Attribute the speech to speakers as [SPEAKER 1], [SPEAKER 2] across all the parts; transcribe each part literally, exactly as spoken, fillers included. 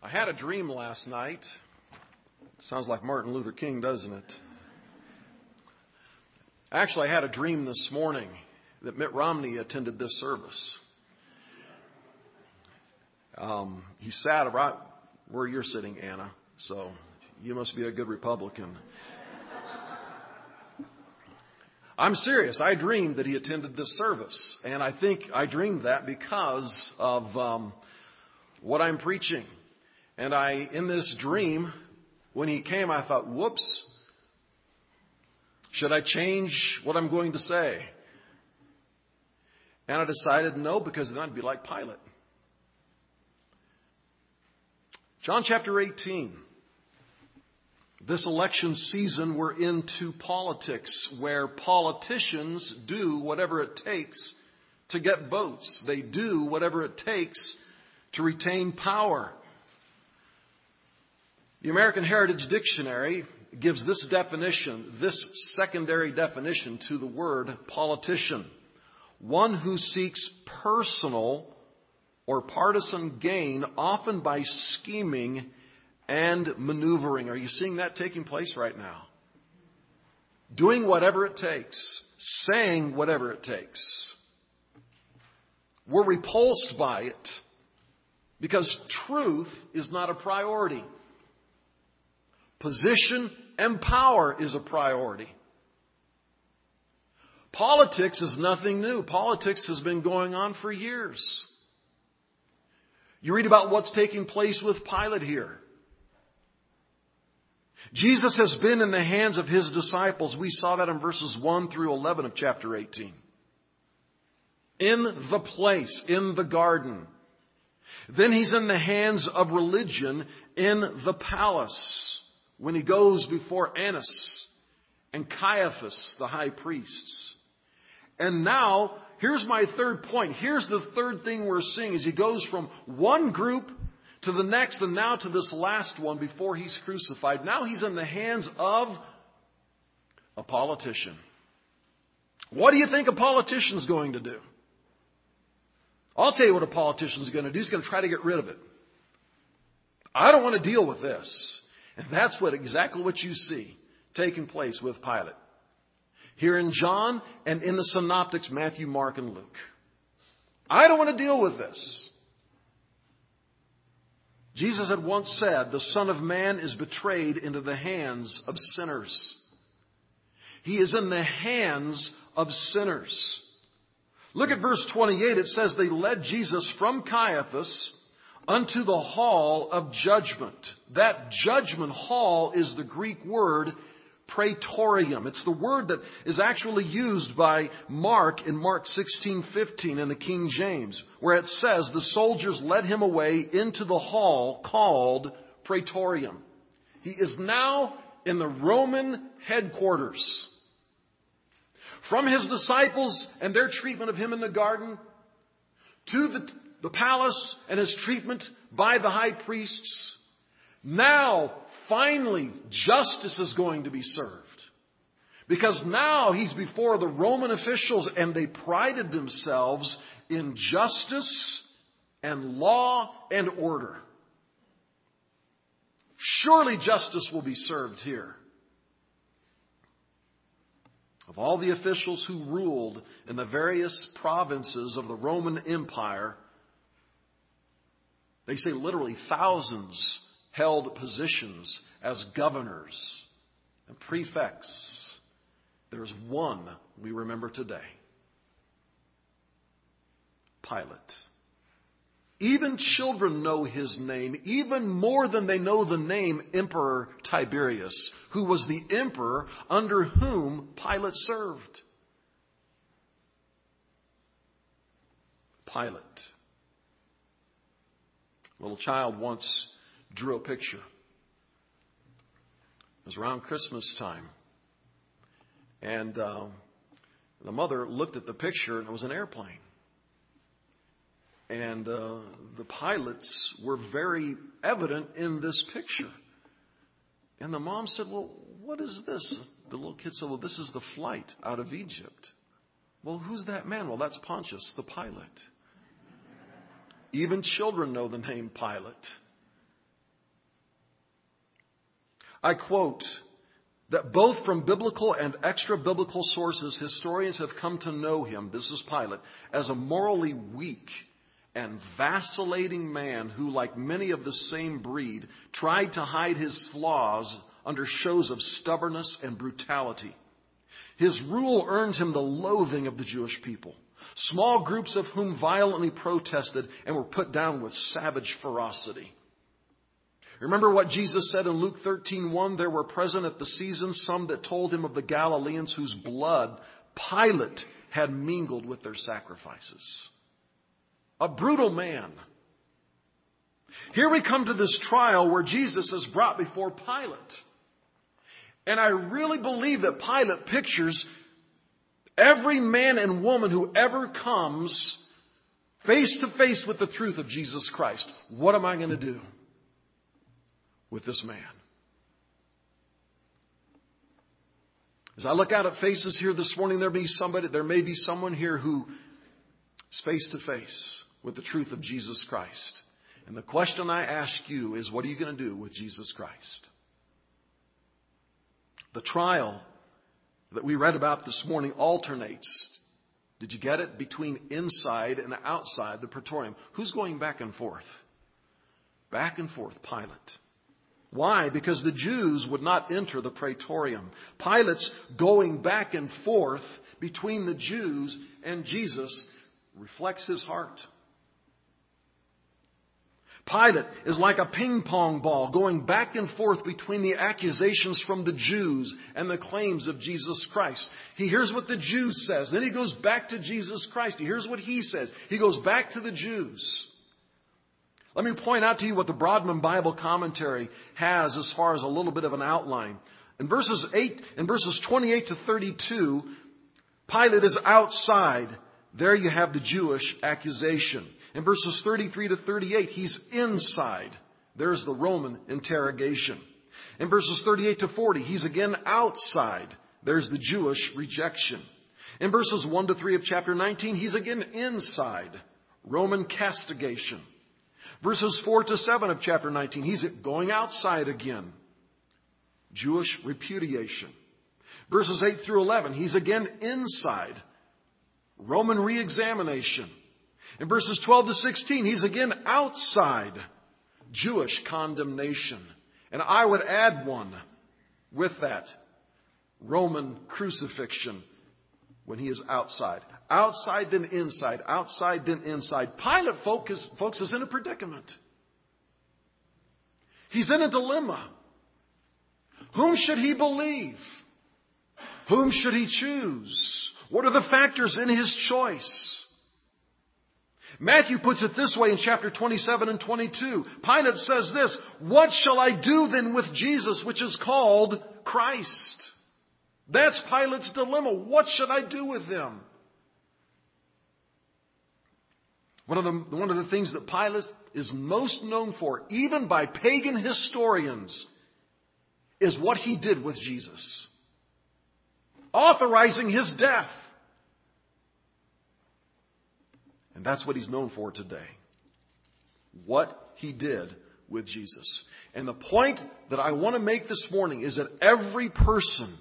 [SPEAKER 1] I had a dream last night. Sounds like Martin Luther King, doesn't it? Actually, I had a dream this morning that Mitt Romney attended this service. Um, he sat right where you're sitting, Anna, so you must be a good Republican. I'm serious. I dreamed that he attended this service, and I think I dreamed that because of um, what I'm preaching. And I, in this dream, when he came, I thought, whoops, should I change what I'm going to say? And I decided no, because then I'd be like Pilate. John chapter eighteen. This election season, we're into politics, where politicians do whatever it takes to get votes. They do whatever it takes to retain power. The American Heritage Dictionary gives this definition, this secondary definition to the word politician. One who seeks personal or partisan gain, often by scheming and maneuvering. Are you seeing that taking place right now? Doing whatever it takes, saying whatever it takes. We're repulsed by it because truth is not a priority. Position and power is a priority. Politics is nothing new. Politics has been going on for years. You read about what's taking place with Pilate here. Jesus has been in the hands of his disciples. We saw that in verses one through eleven of chapter eighteen. In the place, in the garden. Then he's in the hands of religion in the palace, when he goes before Annas and Caiaphas, the high priests. And now, here's my third point. Here's the third thing we're seeing as he goes from one group to the next, and now to this last one before he's crucified. Now he's in the hands of a politician. What do you think a politician's going to do? I'll tell you what a politician's going to do. He's going to try to get rid of it. I don't want to deal with this. And that's what exactly what you see taking place with Pilate. Here in John and in the synoptics, Matthew, Mark, and Luke. I don't want to deal with this. Jesus had once said, the Son of Man is betrayed into the hands of sinners. He is in the hands of sinners. Look at verse twenty-eight. It says, they led Jesus from Caiaphas unto the hall of judgment. That judgment hall is the Greek word praetorium. It's the word that is actually used by Mark in Mark sixteen fifteen in the King James, where it says the soldiers led him away into the hall called praetorium. He is now in the Roman headquarters. From his disciples and their treatment of him in the garden to the, the palace and his treatment by the high priests, now, finally, justice is going to be served. Because now he's before the Roman officials, and they prided themselves in justice and law and order. Surely justice will be served here. Of all the officials who ruled in the various provinces of the Roman Empire, they say literally thousands held positions as governors and prefects. There's one we remember today. Pilate. Even children know his name, even more than they know the name Emperor Tiberius, who was the emperor under whom Pilate served. Pilate. A little child once drew a picture. It was around Christmas time. And uh, the mother looked at the picture, and it was an airplane. And uh, the pilots were very evident in this picture. And the mom said, well, what is this? The little kid said, well, this is the flight out of Egypt. Well, who's that man? Well, that's Pontius, the Pilate. Even children know the name Pilate. I quote, that both from biblical and extra-biblical sources, historians have come to know him, this is Pilate, as a morally weak and vacillating man who, like many of the same breed, tried to hide his flaws under shows of stubbornness and brutality. His rule earned him the loathing of the Jewish people, small groups of whom violently protested and were put down with savage ferocity. Remember what Jesus said in Luke thirteen one? There were present at the season some that told him of the Galileans whose blood Pilate had mingled with their sacrifices. A brutal man. Here we come to this trial where Jesus is brought before Pilate. And I really believe that Pilate pictures every man and woman who ever comes face to face with the truth of Jesus Christ. What am I going to do with this man? As I look out at faces here this morning, there may be somebody, there may be someone here who is face to face with the truth of Jesus Christ. And the question I ask you is, what are you going to do with Jesus Christ? The trial that we read about this morning alternates, did you get it, between inside and outside the praetorium. Who's going back and forth? Back and forth, Pilate. Why? Because the Jews would not enter the praetorium. Pilate's going back and forth between the Jews and Jesus reflects his heart. Pilate is like a ping pong ball going back and forth between the accusations from the Jews and the claims of Jesus Christ. He hears what the Jews says. Then he goes back to Jesus Christ. He hears what he says. He goes back to the Jews. Let me point out to you what the Broadman Bible Commentary has as far as a little bit of an outline. In verses eight, in verses twenty-eight to thirty-two, Pilate is outside. There you have the Jewish accusation. In verses thirty-three to thirty-eight, he's inside. There's the Roman interrogation. In verses thirty-eight to forty, he's again outside. There's the Jewish rejection. In verses one to three of chapter nineteen, he's again inside. Roman castigation. Verses four to seven of chapter nineteen, he's going outside again. Jewish repudiation. Verses eight through eleven, he's again inside. Roman reexamination. In verses twelve to sixteen, he's again outside. Jewish condemnation. And I would add one with that. Roman crucifixion when he is outside. Outside then inside. Outside then inside. Pilate, folks, folks, is in a predicament. He's in a dilemma. Whom should he believe? Whom should he choose? What are the factors in his choice? Matthew puts it this way in chapter twenty-seven and twenty-two. Pilate says this, "What shall I do then with Jesus, which is called Christ?" That's Pilate's dilemma. What should I do with him? One of the, one of the things that Pilate is most known for, even by pagan historians, is what he did with Jesus. Authorizing his death. And that's what he's known for today. What he did with Jesus. And the point that I want to make this morning is that every person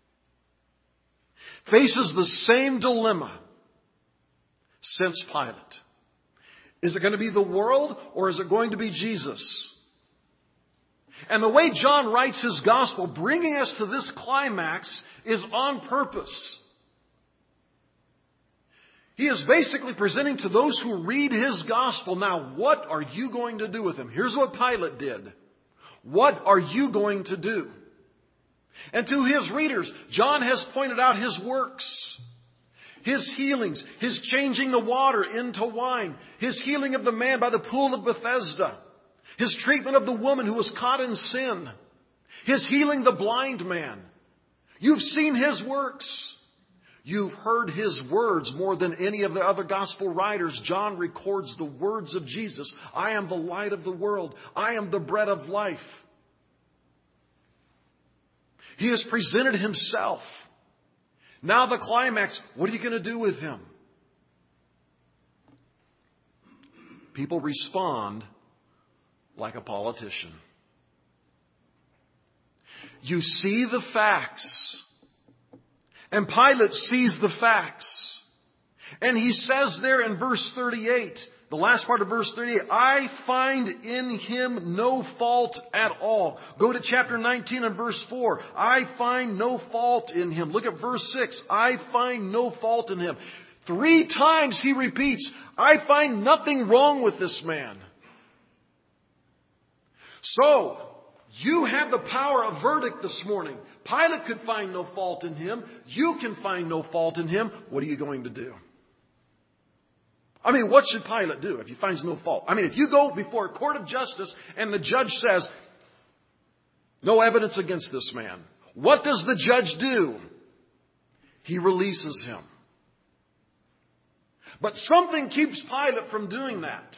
[SPEAKER 1] faces the same dilemma since Pilate. Is it going to be the world or is it going to be Jesus? And the way John writes his gospel, bringing us to this climax, is on purpose. He is basically presenting to those who read his gospel, now, what are you going to do with him? Here's what Pilate did. What are you going to do? And to his readers, John has pointed out his works. His healings, his changing the water into wine, his healing of the man by the pool of Bethesda, his treatment of the woman who was caught in sin, his healing the blind man. You've seen his works. You've heard his words more than any of the other gospel writers. John records the words of Jesus. I am the light of the world. I am the bread of life. He has presented himself. Now the climax, what are you going to do with him? People respond like a politician. you see the facts. And Pilate sees the facts. And he says there in verse thirty-eight, the last part of verse thirty-eight, I find in him no fault at all. Go to chapter nineteen and verse four. I find no fault in him. Look at verse six. I find no fault in him. Three times he repeats, I find nothing wrong with this man. So, you have the power of verdict this morning. Pilate could find no fault in him. You can find no fault in him. What are you going to do? I mean, what should Pilate do if he finds no fault? I mean, if you go before a court of justice and the judge says, no evidence against this man, what does the judge do? He releases him. But something keeps Pilate from doing that.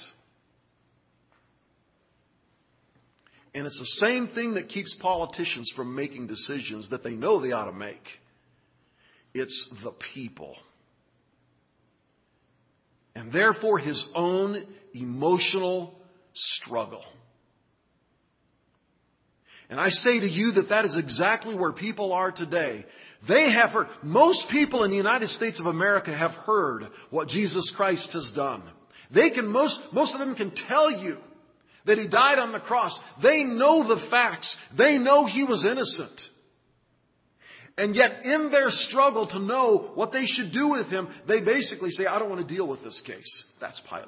[SPEAKER 1] And it's the same thing that keeps politicians from making decisions that they know they ought to make. It's the people. And therefore his own emotional struggle. And I say to you that that is exactly where people are today. They have heard, most people in the United States of America have heard what Jesus Christ has done. They can, most, most of them can tell you that He died on the cross. They know the facts. They know He was innocent. And yet in their struggle to know what they should do with Him, they basically say, I don't want to deal with this case. That's Pilate.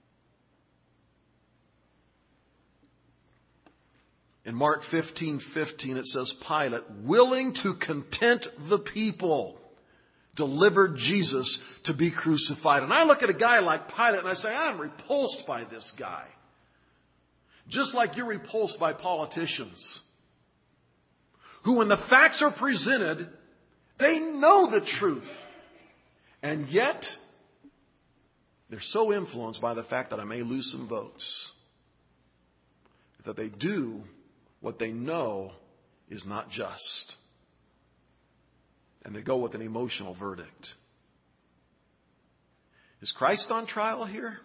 [SPEAKER 1] In Mark fifteen fifteen it says, Pilate, willing to content the people, delivered Jesus to be crucified. And I look at a guy like Pilate and I say, I'm repulsed by this guy. Just like you're repulsed by politicians who, when the facts are presented, they know the truth. And yet, they're so influenced by the fact that I may lose some votes that they do what they know is not just. And they go with an emotional verdict. Is Christ on trial here?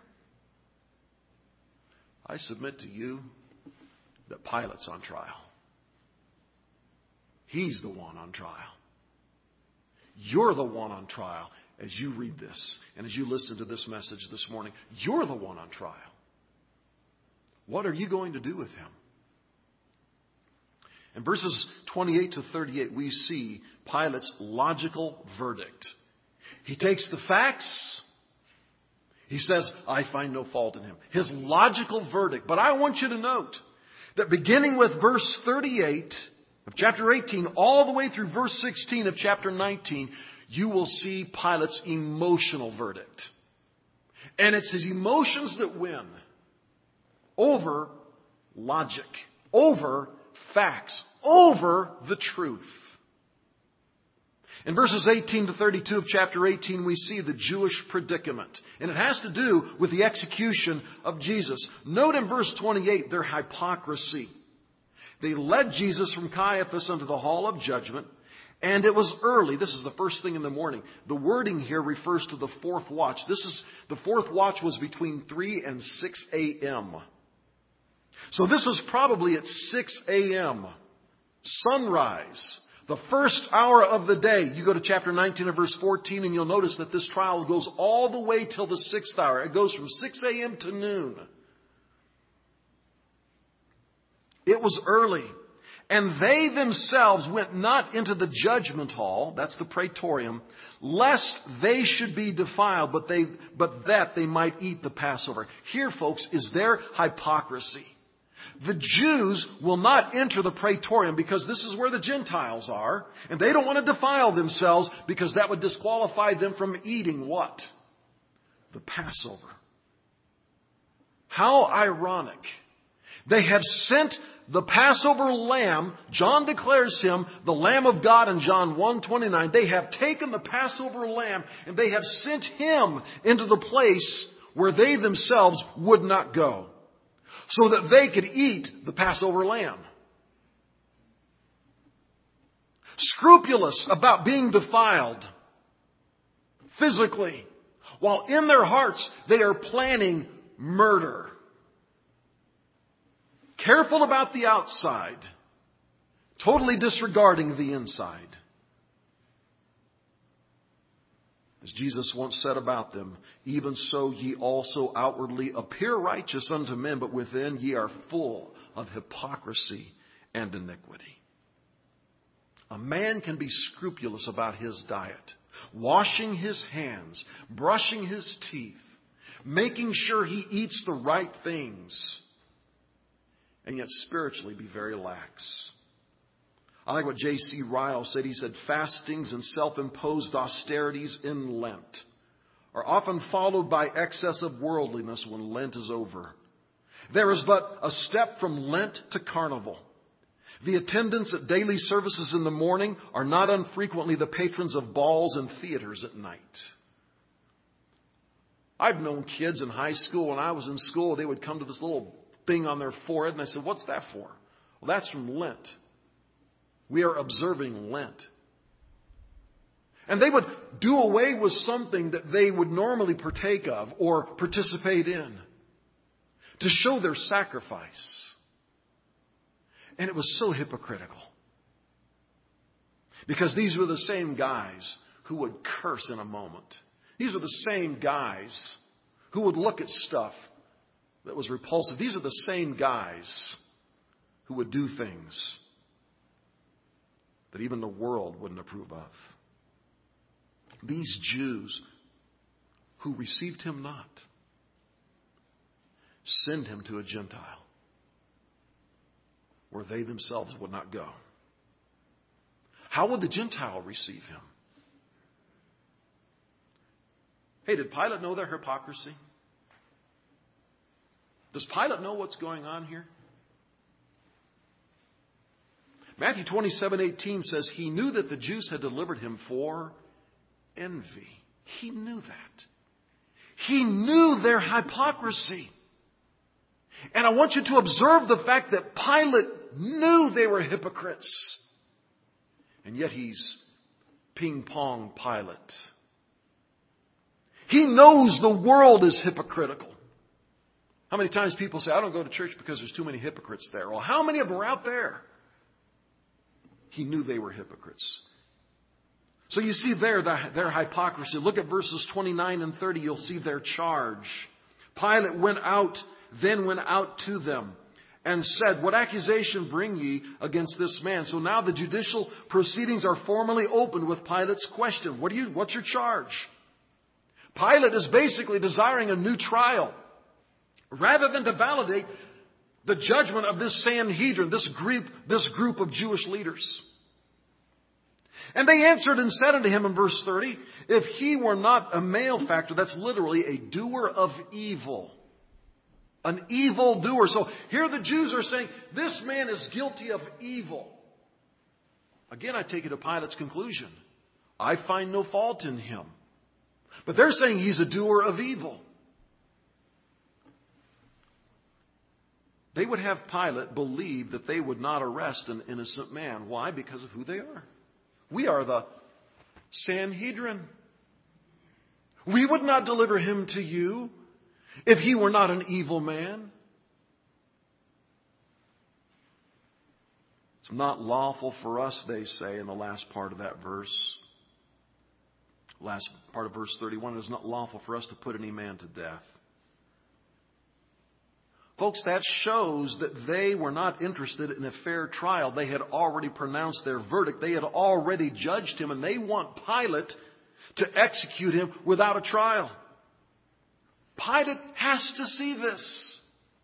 [SPEAKER 1] I submit to you that Pilate's on trial. He's the one on trial. You're the one on trial as you read this and as you listen to this message this morning. You're the one on trial. What are you going to do with him? In verses twenty-eight to thirty-eight, we see Pilate's logical verdict. He takes the facts. He says, I find no fault in him. His logical verdict. But I want you to note that beginning with verse thirty-eight of chapter eighteen, all the way through verse sixteen of chapter nineteen, you will see Pilate's emotional verdict. And it's his emotions that win over logic, over facts, over the truth. In verses eighteen to thirty-two of chapter eighteen, we see the Jewish predicament. And it has to do with the execution of Jesus. Note in verse twenty-eight their hypocrisy. They led Jesus from Caiaphas unto the hall of judgment, and it was early. This is the first thing in the morning. The wording here refers to the fourth watch. This is, the fourth watch was between three and six a.m. So this was probably at six a.m. sunrise. The first hour of the day. You go to chapter nineteen and verse fourteen and you'll notice that this trial goes all the way till the sixth hour. It goes from six a.m. to noon. It was early. And they themselves went not into the judgment hall, that's the praetorium, lest they should be defiled, but they, but that they might eat the Passover. Here, folks, is their hypocrisy. The Jews will not enter the praetorium because this is where the Gentiles are. And they don't want to defile themselves because that would disqualify them from eating what? The Passover. How ironic. They have sent the Passover lamb. John declares him the Lamb of God in John one twenty-nine. They have taken the Passover lamb and they have sent him into the place where they themselves would not go, so that they could eat the Passover lamb. Scrupulous about being defiled physically, while in their hearts they are planning murder. Careful about the outside, totally disregarding the inside. As Jesus once said about them, even so ye also outwardly appear righteous unto men, but within ye are full of hypocrisy and iniquity. A man can be scrupulous about his diet, washing his hands, brushing his teeth, making sure he eats the right things, and yet spiritually be very lax. I like what J C Ryle said. He said, fastings and self-imposed austerities in Lent are often followed by excess of worldliness when Lent is over. There is but a step from Lent to Carnival. The attendants at daily services in the morning are not unfrequently the patrons of balls and theaters at night. I've known kids in high school. When I was in school, they would come to this little thing on their forehead, and I said, what's that for? Well, that's from Lent. We are observing Lent. And they would do away with something that they would normally partake of or participate in to show their sacrifice. And it was so hypocritical. Because these were the same guys who would curse in a moment. These were the same guys who would look at stuff that was repulsive. These are the same guys who would do things that even the world wouldn't approve of. These Jews who received him not send him to a Gentile where they themselves would not go. How would the Gentile receive him? Hey, did Pilate know their hypocrisy? Does Pilate know what's going on here? Matthew twenty-seven eighteen says he knew that the Jews had delivered him for envy. He knew that. He knew their hypocrisy. And I want you to observe the fact that Pilate knew they were hypocrites. And yet he's ping-pong Pilate. He knows the world is hypocritical. How many times people say, I don't go to church because there's too many hypocrites there. Well, how many of them are out there? He knew they were hypocrites. So you see there the, their hypocrisy. Look at verses twenty-nine and thirty. You'll see their charge. Pilate went out, then went out to them and said, what accusation bring ye against this man? So now the judicial proceedings are formally opened with Pilate's question. What do you, what's your charge? Pilate is basically desiring a new trial rather than to validate the judgment of this Sanhedrin, this group, this group of Jewish leaders. And they answered and said unto him in verse thirty, if he were not a malefactor, that's literally a doer of evil. An evil doer. So here the Jews are saying, this man is guilty of evil. Again, I take it to Pilate's conclusion. I find no fault in him. But they're saying he's a doer of evil. They would have Pilate believe that they would not arrest an innocent man. Why? Because of who they are. We are the Sanhedrin. We would not deliver him to you if he were not an evil man. It's not lawful for us, they say in the last part of that verse. Last part of verse thirty-one, it is not lawful for us to put any man to death. Folks, that shows that they were not interested in a fair trial. They had already pronounced their verdict. They had already judged him, and they want Pilate to execute him without a trial. Pilate has to see this.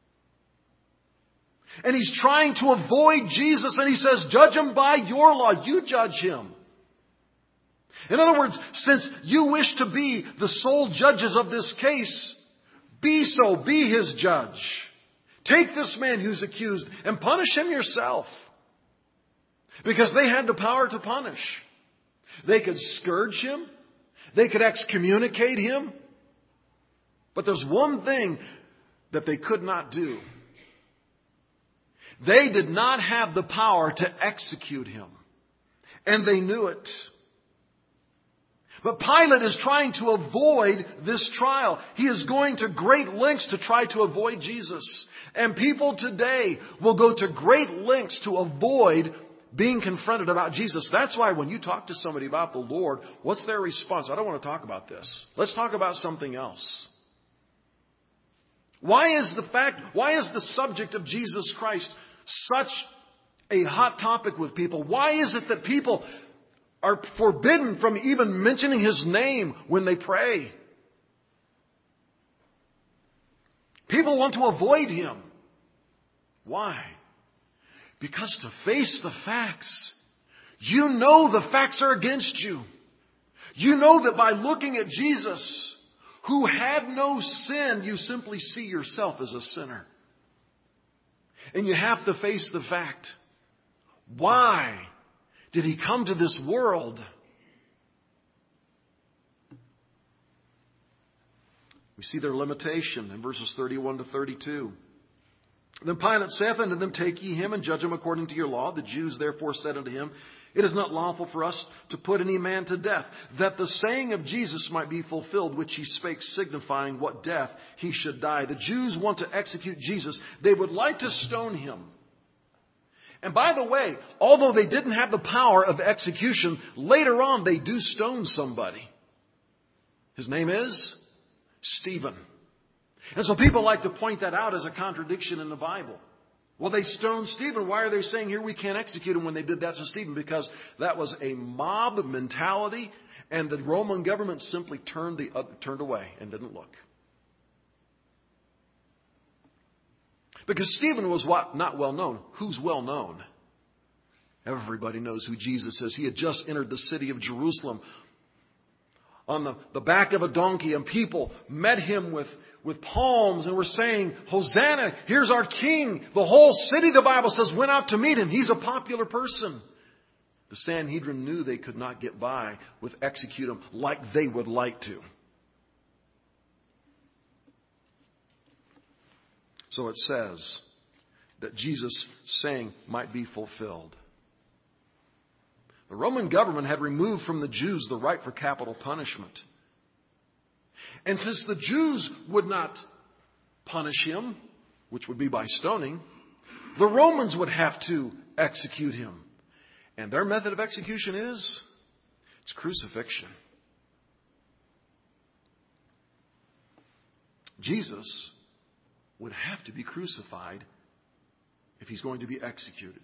[SPEAKER 1] And he's trying to avoid Jesus, and he says, judge him by your law. You judge him. In other words, since you wish to be the sole judges of this case, be so, be his judge. Take this man who's accused and punish him yourself. Because they had the power to punish. They could scourge him. They could excommunicate him. But there's one thing that they could not do. They did not have the power to execute him. And they knew it. But Pilate is trying to avoid this trial. He is going to great lengths to try to avoid Jesus. And people today will go to great lengths to avoid being confronted about Jesus. That's why when you talk to somebody about the Lord, what's their response? I don't want to talk about this. Let's talk about something else. Why is the fact, why is the subject of Jesus Christ such a hot topic with people? Why is it that people are forbidden from even mentioning His name when they pray? People want to avoid Him. Why? Because to face the facts, you know the facts are against you. You know that by looking at Jesus, who had no sin, you simply see yourself as a sinner. And you have to face the fact. Why did He come to this world? We see their limitation in verses thirty-one to thirty-two. Then Pilate saith unto them, Take ye him and judge him according to your law. The Jews therefore said unto him, It is not lawful for us to put any man to death, that the saying of Jesus might be fulfilled, which He spake, signifying what death He should die. The Jews want to execute Jesus. They would like to stone Him. And by the way, although they didn't have the power of execution, later on they do stone somebody. His name is Stephen. And so people like to point that out as a contradiction in the Bible. Well, they stoned Stephen. Why are they saying here we can't execute him when they did that to Stephen? Because that was a mob mentality, and the Roman government simply turned the uh, turned away and didn't look. Because Stephen was what? Not well known. Who's well known? Everybody knows who Jesus is. He had just entered the city of Jerusalem on the, the back of a donkey, and people met Him with, with palms and were saying, Hosanna, here's our King. The whole city, the Bible says, went out to meet Him. He's a popular person. The Sanhedrin knew they could not get by with execute Him like they would like to. So it says that Jesus' saying might be fulfilled. The Roman government had removed from the Jews the right for capital punishment. And since the Jews would not punish Him, which would be by stoning, the Romans would have to execute Him. And their method of execution is, it's crucifixion. Jesus would have to be crucified if He's going to be executed.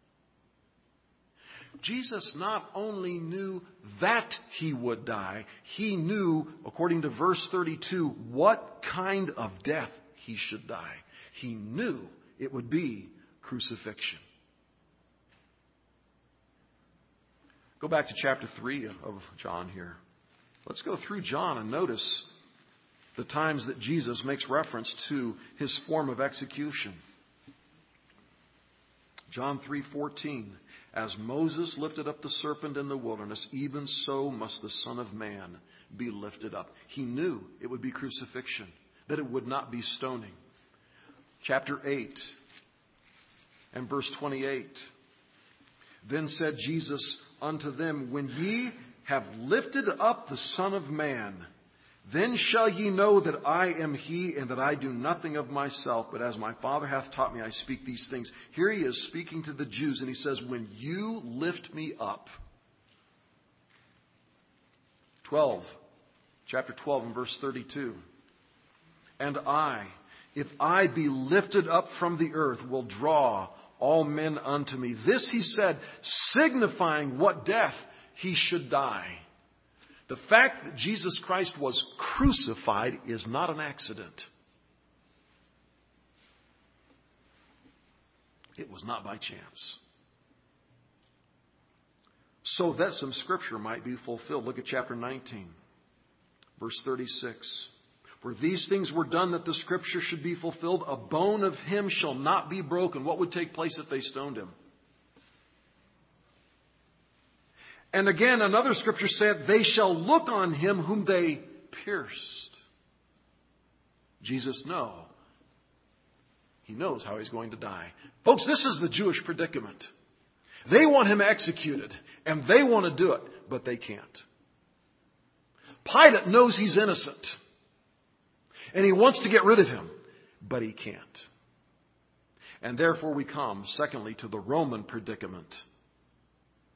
[SPEAKER 1] Jesus not only knew that He would die, He knew, according to verse thirty-two, what kind of death He should die. He knew it would be crucifixion. Go back to chapter three of John here. Let's go through John and notice the times that Jesus makes reference to His form of execution. John three fourteen. As Moses lifted up the serpent in the wilderness, even so must the Son of Man be lifted up. He knew it would be crucifixion, that it would not be stoning. Chapter eight and verse twenty-eight. Then said Jesus unto them, When ye have lifted up the Son of Man, then shall ye know that I am He, and that I do nothing of myself, but as my Father hath taught me, I speak these things. Here He is speaking to the Jews, and He says, When you lift me up. twelve, chapter twelve and verse thirty-two. And I, if I be lifted up from the earth, will draw all men unto me. This He said, signifying what death He should die. The fact that Jesus Christ was crucified is not an accident. It was not by chance. So that some scripture might be fulfilled. Look at chapter nineteen, verse thirty-six. For these things were done that the scripture should be fulfilled. A bone of Him shall not be broken. What would take place if they stoned Him? And again, another scripture said, They shall look on Him whom they pierced. Jesus knows. He knows how He's going to die. Folks, this is the Jewish predicament. They want Him executed, and they want to do it, but they can't. Pilate knows He's innocent, and he wants to get rid of Him, but he can't. And therefore we come, secondly, to the Roman predicament.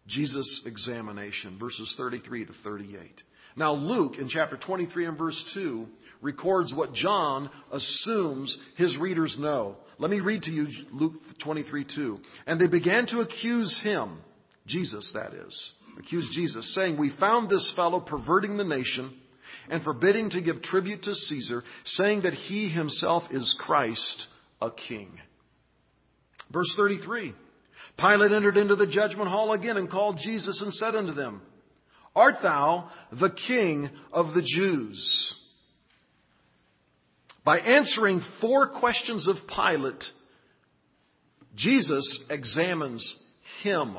[SPEAKER 1] Jesus' examination, verses thirty-three to thirty-eight. Now Luke, in chapter twenty-three and verse two, records what John assumes his readers know. Let me read to you Luke twenty-three two. And they began to accuse him, Jesus that is, accuse Jesus, saying, we found this fellow perverting the nation and forbidding to give tribute to Caesar, saying that he himself is Christ, a king. Verse thirty-three. Pilate entered into the judgment hall again and called Jesus and said unto them, art thou the king of the Jews? By answering four questions of Pilate, Jesus examines him.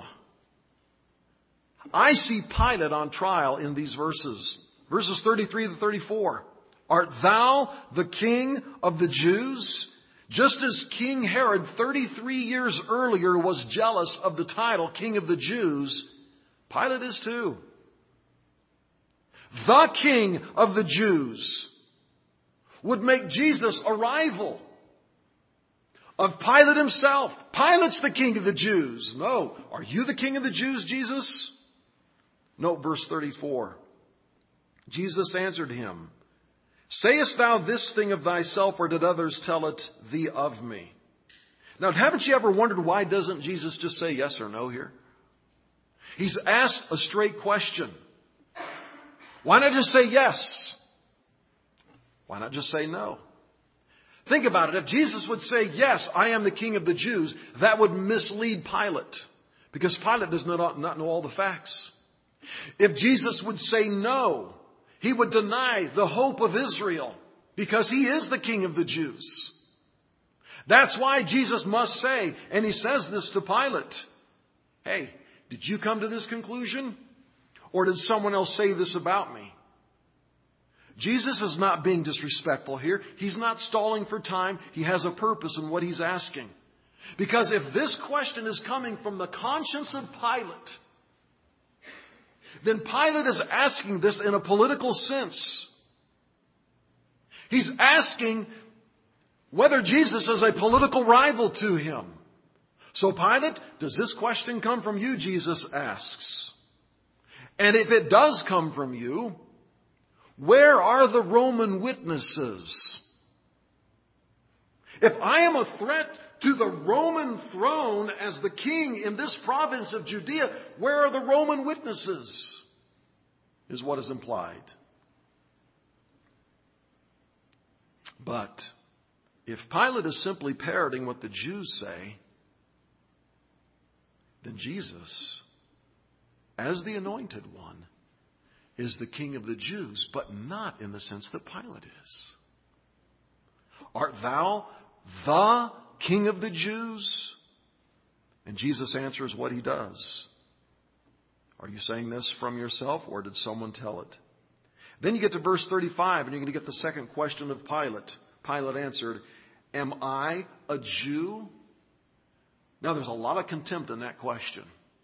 [SPEAKER 1] I see Pilate on trial in these verses. Verses thirty-three to thirty-four. Art thou the king of the Jews? Just as King Herod thirty-three years earlier was jealous of the title King of the Jews, Pilate is too. The King of the Jews would make Jesus a rival of Pilate himself. Pilate's the King of the Jews. No. Are you the King of the Jews, Jesus? Note verse thirty-four. Jesus answered him, sayest thou this thing of thyself, or did others tell it thee of me? Now, haven't you ever wondered why doesn't Jesus just say yes or no here? He's asked a straight question. Why not just say yes? Why not just say no? Think about it. If Jesus would say, yes, I am the King of the Jews, that would mislead Pilate, because Pilate does not, not know all the facts. If Jesus would say no, he would deny the hope of Israel, because he is the King of the Jews. That's why Jesus must say, and he says this to Pilate, hey, did you come to this conclusion? Or did someone else say this about me? Jesus is not being disrespectful here. He's not stalling for time. He has a purpose in what he's asking. Because if this question is coming from the conscience of Pilate, then Pilate is asking this in a political sense. He's asking whether Jesus is a political rival to him. So Pilate, does this question come from you? Jesus asks. And if it does come from you, where are the Roman witnesses? If I am a threat to the Roman throne as the king in this province of Judea, where are the Roman witnesses? Is what is implied. But if Pilate is simply parroting what the Jews say, then Jesus, as the anointed one, is the King of the Jews, but not in the sense that Pilate is. Art thou the King of the Jews? And Jesus answers what he does. Are you saying this from yourself, or did someone tell it? Then you get to verse thirty-five, and you're going to get the second question of Pilate. Pilate answered, am I a Jew? Now there's a lot of contempt in that question.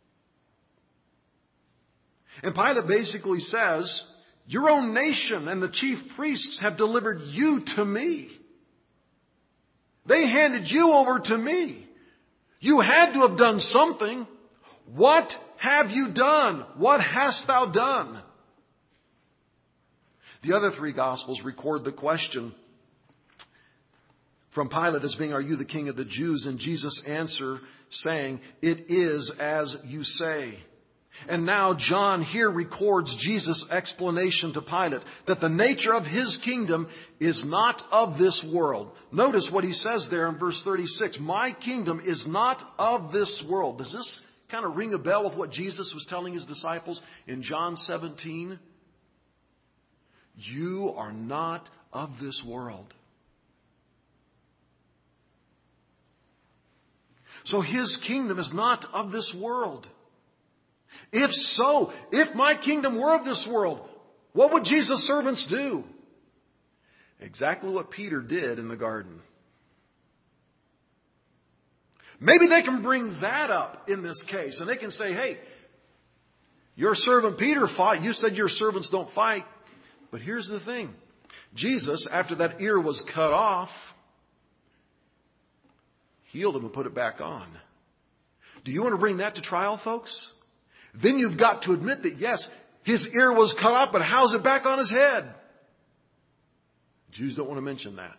[SPEAKER 1] And Pilate basically says, your own nation and the chief priests have delivered you to me. They handed you over to me. You had to have done something. What have you done? What hast thou done? The other three Gospels record the question from Pilate as being, are you the King of the Jews? And Jesus' answer saying, it is as you say. And now John here records Jesus' explanation to Pilate that the nature of his kingdom is not of this world. Notice what he says there in verse thirty-six. My kingdom is not of this world. Does this kind of ring a bell with what Jesus was telling his disciples in John seventeen? You are not of this world. So his kingdom is not of this world. If so, if my kingdom were of this world, what would Jesus' servants do? Exactly what Peter did in the garden. Maybe they can bring that up in this case, and they can say, hey, your servant Peter fought. You said your servants don't fight. But here's the thing. Jesus, after that ear was cut off, healed him and put it back on. Do you want to bring that to trial, folks? then you've got to admit that, yes, his ear was cut off, but how's it back on his head? Jews don't want to mention that.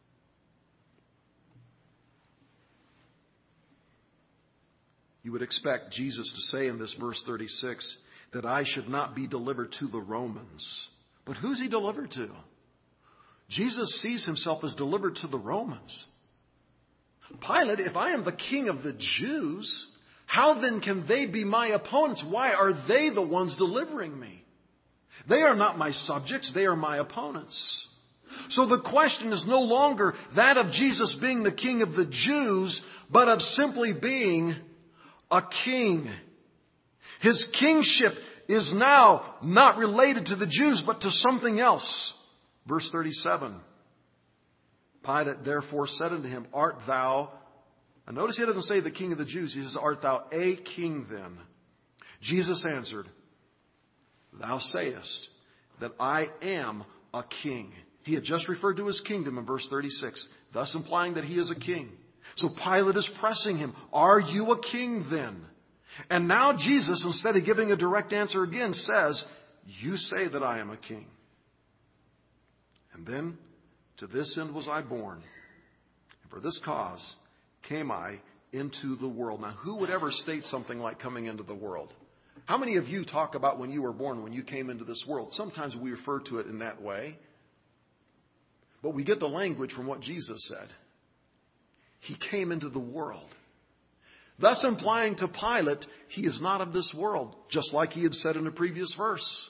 [SPEAKER 1] You would expect Jesus to say in this verse thirty-six that I should not be delivered to the Romans. But who's he delivered to? Jesus sees himself as delivered to the Romans. Pilate, if I am the king of the Jews, how then can they be my opponents? Why are they the ones delivering me? They are not my subjects, they are my opponents. So the question is no longer that of Jesus being the king of the Jews, but of simply being a king. His kingship is now not related to the Jews, but to something else. Verse thirty-seven. Pilate therefore said unto him, Art thou... And notice he doesn't say the king of the Jews. He says, Art thou a king then? Jesus answered, Thou sayest that I am a king. He had just referred to his kingdom in verse thirty-six, thus implying that he is a king. So Pilate is pressing him, Are you a king then? And now Jesus, instead of giving a direct answer again, says, You say that I am a king. And then, to this end was I born, and for this cause came I into the world. Now, who would ever state something like coming into the world? How many of you talk about when you were born, when you came into this world? Sometimes we refer to it in that way. But we get the language from what Jesus said. He came into the world. Thus implying to Pilate, he is not of this world, just like he had said in the previous verse.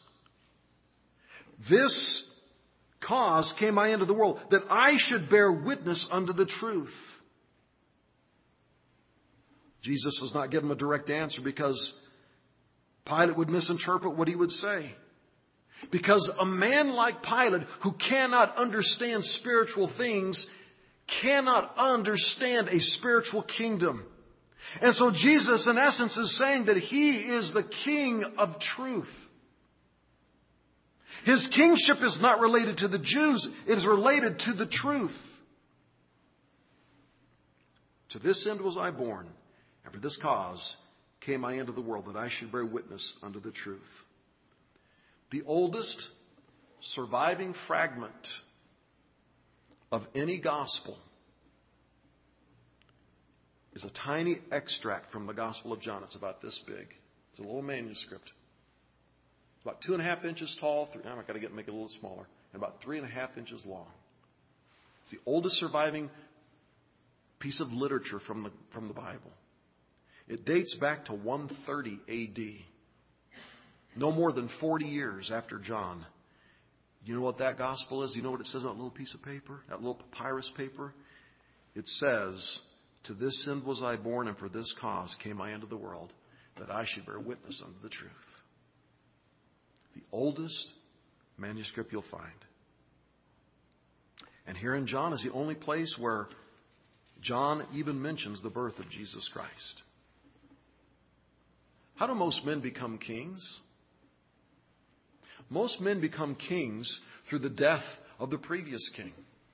[SPEAKER 1] This cause came I into the world, that I should bear witness unto the truth. Jesus does not give him a direct answer because Pilate would misinterpret what he would say. Because a man like Pilate, who cannot understand spiritual things, cannot understand a spiritual kingdom. And so Jesus, in essence, is saying that he is the king of truth. His kingship is not related to the Jews. It is related to the truth. To this end was I born, and for this cause came I into the world, that I should bear witness unto the truth. The oldest surviving fragment of any gospel is a tiny extract from the Gospel of John. It's about this big. It's a little manuscript. It's about two and a half inches tall. Three, I'm not going to get make it a little smaller. And about three and a half inches long. It's the oldest surviving piece of literature from the from the Bible. It dates back to one thirty A D. No more than forty years after John. You know what that gospel is? You know what it says on that little piece of paper? That little papyrus paper? It says, To this end was I born, and for this cause came I into the world, that I should bear witness unto the truth. The oldest manuscript you'll find. And here in John is the only place where John even mentions the birth of Jesus Christ. How do most men become kings? Most men become kings through the death of the previous king,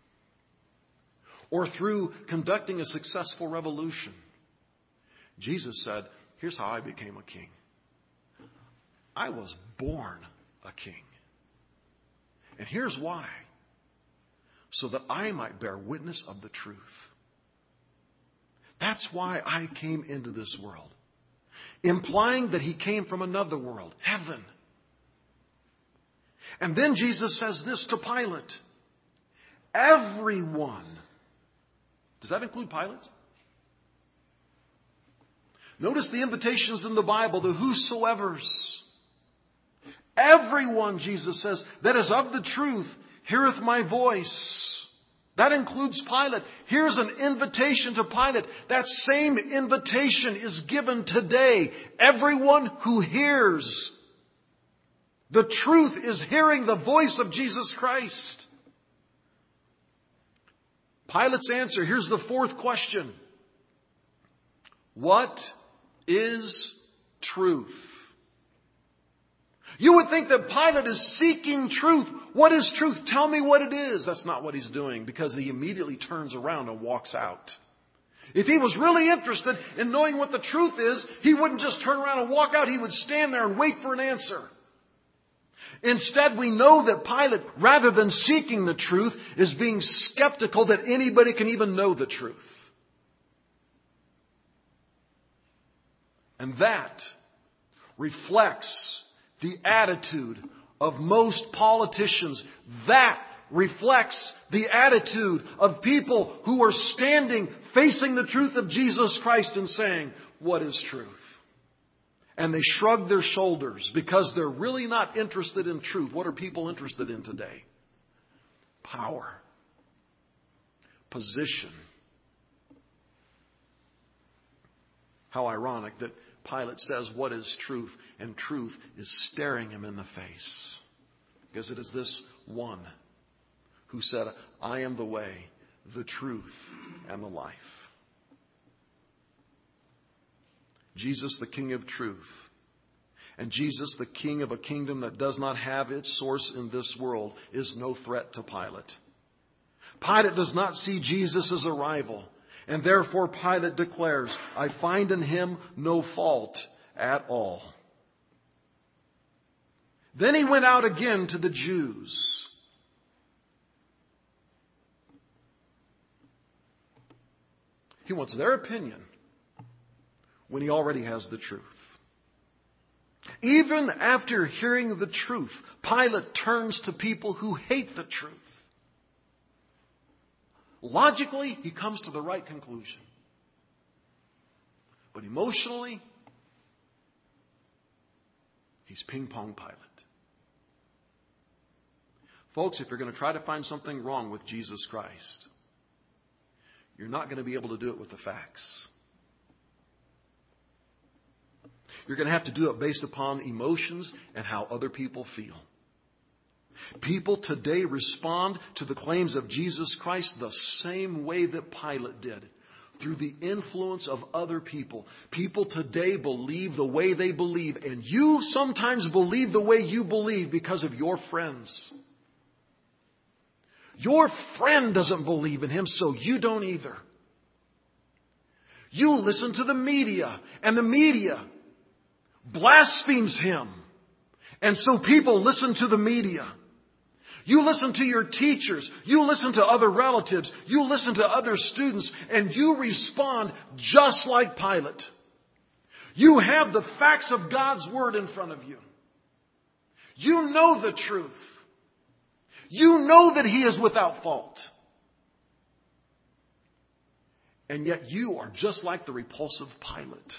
[SPEAKER 1] or through conducting a successful revolution. Jesus said, Here's how I became a king. I was born a king. And here's why. So that I might bear witness of the truth. That's why I came into this world. Implying that he came from another world, heaven. And then Jesus says this to Pilate. Everyone. Does that include Pilate? Notice the invitations in the Bible, the whosoevers. Everyone, Jesus says, that is of the truth, heareth my voice. That includes Pilate. Here's an invitation to Pilate. That same invitation is given today. Everyone who hears. The truth is hearing the voice of Jesus Christ. Pilate's answer, here's the fourth question. What is truth? You would think that Pilate is seeking truth. What is truth? Tell me what it is. That's not what he's doing, because he immediately turns around and walks out. If he was really interested in knowing what the truth is, he wouldn't just turn around and walk out. He would stand there and wait for an answer. Instead, we know that Pilate, rather than seeking the truth, is being skeptical that anybody can even know the truth. And that reflects the attitude of most politicians. That reflects the attitude of people who are standing facing the truth of Jesus Christ and saying, what is truth? And they shrug their shoulders because they're really not interested in truth. What are people interested in today? Power. Position. How ironic that Pilate says, what is truth? And truth is staring him in the face. Because it is this one who said, I am the way, the truth, and the life. Jesus, the King of truth. And Jesus, the King of a kingdom that does not have its source in this world, is no threat to Pilate. Pilate does not see Jesus as a rival. And therefore Pilate declares, I find in him no fault at all. Then he went out again to the Jews. He wants their opinion when he already has the truth. Even after hearing the truth, Pilate turns to people who hate the truth. Logically, he comes to the right conclusion. But emotionally, he's ping-pong Pilate. Folks, if you're going to try to find something wrong with Jesus Christ, you're not going to be able to do it with the facts. You're going to have to do it based upon emotions and how other people feel. People today respond to the claims of Jesus Christ the same way that Pilate did, through the influence of other people. People today believe the way they believe, and you sometimes believe the way you believe because of your friends. Your friend doesn't believe in him, so you don't either. You listen to the media, and the media blasphemes him. And so people listen to the media. You listen to your teachers. You listen to other relatives. You listen to other students. And you respond just like Pilate. You have the facts of God's Word in front of you. You know the truth. You know that He is without fault. And yet you are just like the repulsive Pilate,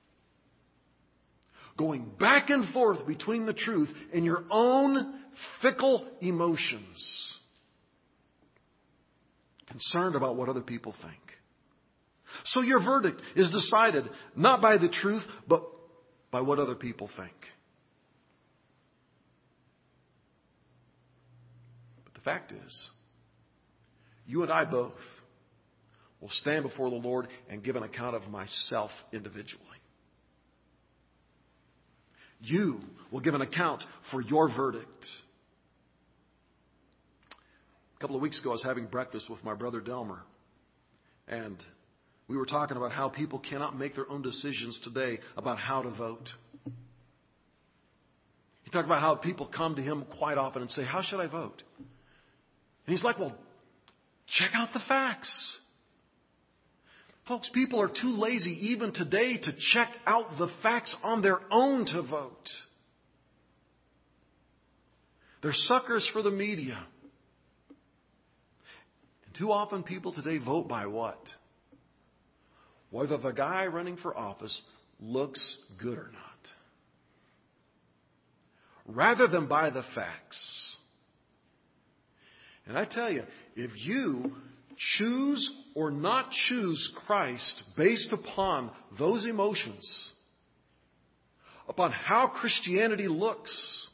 [SPEAKER 1] going back and forth between the truth and your own fickle emotions, concerned about what other people think. So your verdict is decided not by the truth, but by what other people think. But the fact is, you and I both will stand before the Lord and give an account of myself individually. You will give an account for your verdict. A couple of weeks ago, I was having breakfast with my brother Delmer. And we were talking about how people cannot make their own decisions today about how to vote. He talked about how people come to him quite often and say, how should I vote? And he's like, well, check out the facts. Folks, people are too lazy even today to check out the facts on their own to vote. They're suckers for the media. And too often people today vote by what? Whether the guy running for office looks good or not. Rather than by the facts. And I tell you, if you choose or not choose Christ based upon those emotions, upon how Christianity looks,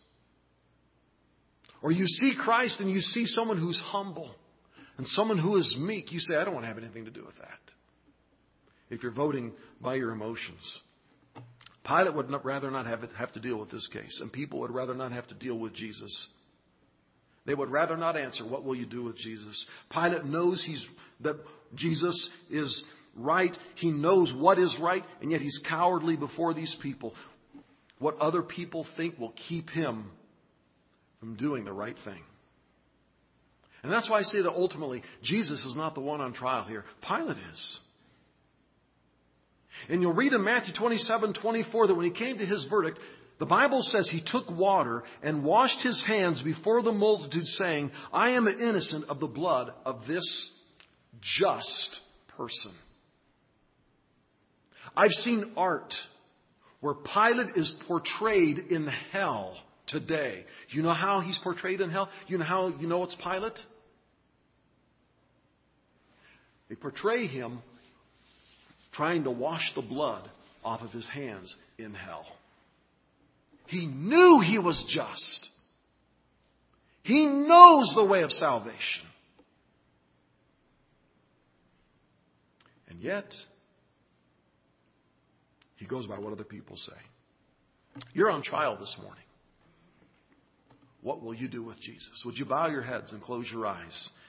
[SPEAKER 1] or you see Christ and you see someone who's humble and someone who is meek, you say, I don't want to have anything to do with that. If you're voting by your emotions. Pilate would not, rather not have, it, have to deal with this case, and people would rather not have to deal with Jesus. They would rather not answer, what will you do with Jesus? Pilate knows he's that Jesus is right. He knows what is right, and yet he's cowardly before these people. What other people think will keep him from doing the right thing. And that's why I say that ultimately, Jesus is not the one on trial here. Pilate is. And you'll read in Matthew twenty-seven twenty-four that when he came to his verdict, the Bible says he took water and washed his hands before the multitude, saying, I am innocent of the blood of this just person. I've seen art where Pilate is portrayed in hell today. You know how he's portrayed in hell? You know how you know it's Pilate? They portray him trying to wash the blood off of his hands in hell. He knew he was just. He knows the way of salvation. And yet, he goes by what other people say. You're on trial this morning. What will you do with Jesus? Would you bow your heads and close your eyes?